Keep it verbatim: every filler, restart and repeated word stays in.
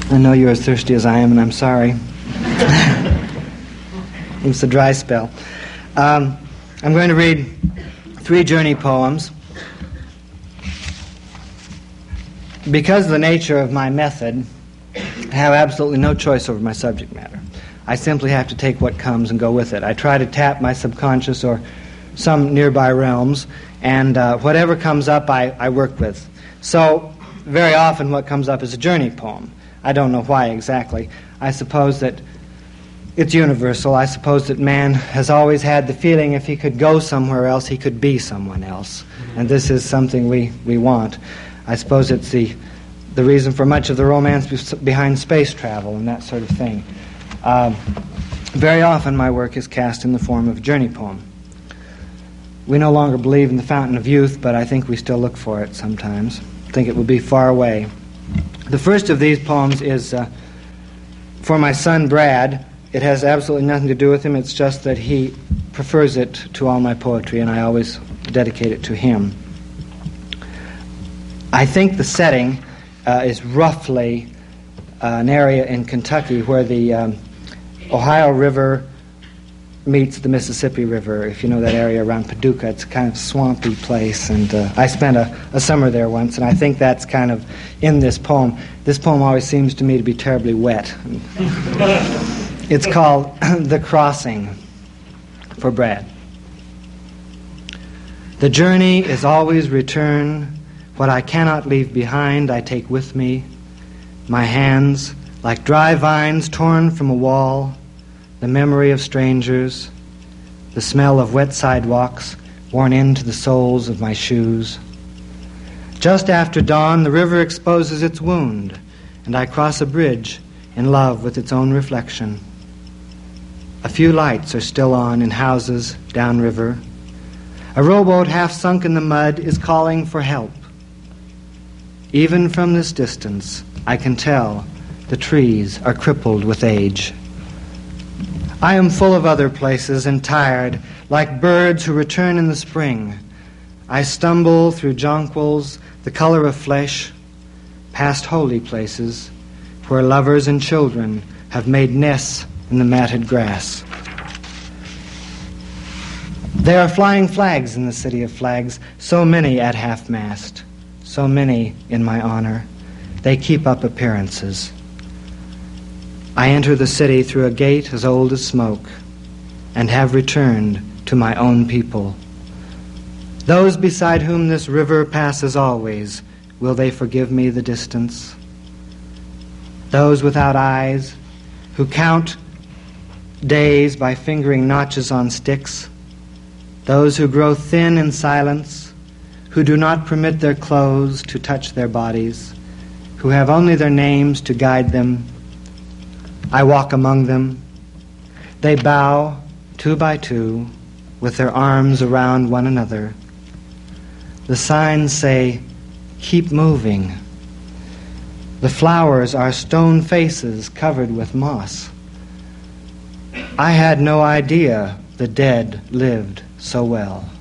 I know you're as thirsty as I am, and I'm sorry. It's a dry spell. Um, I'm going to read three journey poems. Because of the nature of my method, I have absolutely no choice over my subject matter. I simply have to take what comes and go with it. I try to tap my subconscious or some nearby realms, and uh, whatever comes up I, I work with. So very often what comes up is a journey poem. I don't know why exactly. I suppose that it's universal. I suppose that man has always had the feeling if he could go somewhere else, he could be someone else. And this is something we, we want. I suppose it's the, the reason for much of the romance behind space travel and that sort of thing. Uh, very often my work is cast in the form of a journey poem. We no longer believe in the fountain of youth, but I think we still look for it sometimes. I think it will be far away. The first of these poems is uh, for my son Brad. It has absolutely nothing to do with him. It's just that he prefers it to all my poetry, and I always dedicate it to him. I think the setting uh, is roughly uh, an area in Kentucky where the um, Ohio River meets the Mississippi River. If you know that area around Paducah, it's a kind of swampy place, and uh, I spent a, a summer there once, and I think that's kind of in this poem. This poem always seems to me to be terribly wet. It's called The Crossing for Brad. The journey is always return. What I cannot leave behind, I take with me. My hands, like dry vines torn from a wall, the memory of strangers, the smell of wet sidewalks worn into the soles of my shoes. Just after dawn, the river exposes its wound, and I cross a bridge in love with its own reflection. A few lights are still on in houses downriver. A rowboat half sunk in the mud is calling for help. Even from this distance, I can tell the trees are crippled with age. I am full of other places and tired, like birds who return in the spring. I stumble through jonquils, the color of flesh, past holy places, where lovers and children have made nests in the matted grass. There are flying flags in the city of flags, so many at half-mast, so many in my honor. They keep up appearances. I enter the city through a gate as old as smoke, and have returned to my own people. Those beside whom this river passes always, will they forgive me the distance? Those without eyes, who count days by fingering notches on sticks, those who grow thin in silence, who do not permit their clothes to touch their bodies, who have only their names to guide them. I walk among them. They bow, two by two, with their arms around one another. The signs say, "Keep moving." The flowers are stone faces covered with moss. I had no idea the dead lived so well.